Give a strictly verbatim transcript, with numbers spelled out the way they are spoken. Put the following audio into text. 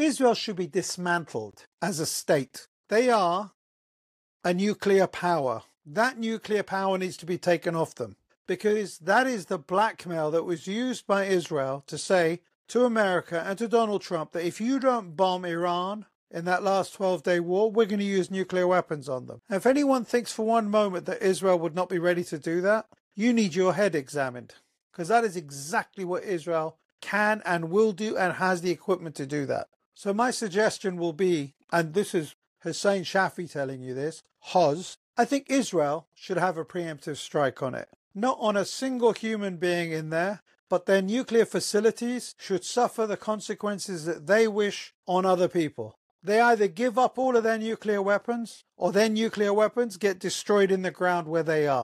Israel should be dismantled as a state. They are a nuclear power. That nuclear power needs to be taken off them, because that is the blackmail that was used by Israel to say to America and to Donald Trump that if you don't bomb Iran in that last twelve-day war, we're going to use nuclear weapons on them. And if anyone thinks for one moment that Israel would not be ready to do that, you need your head examined, because that is exactly what Israel can and will do and has the equipment to do that. So my suggestion will be, and this is Hussein Shafi telling you this, Hoz, I think Israel should have a preemptive strike on it. Not on a single human being in there, but their nuclear facilities should suffer the consequences that they wish on other people. They either give up all of their nuclear weapons, or their nuclear weapons get destroyed in the ground where they are.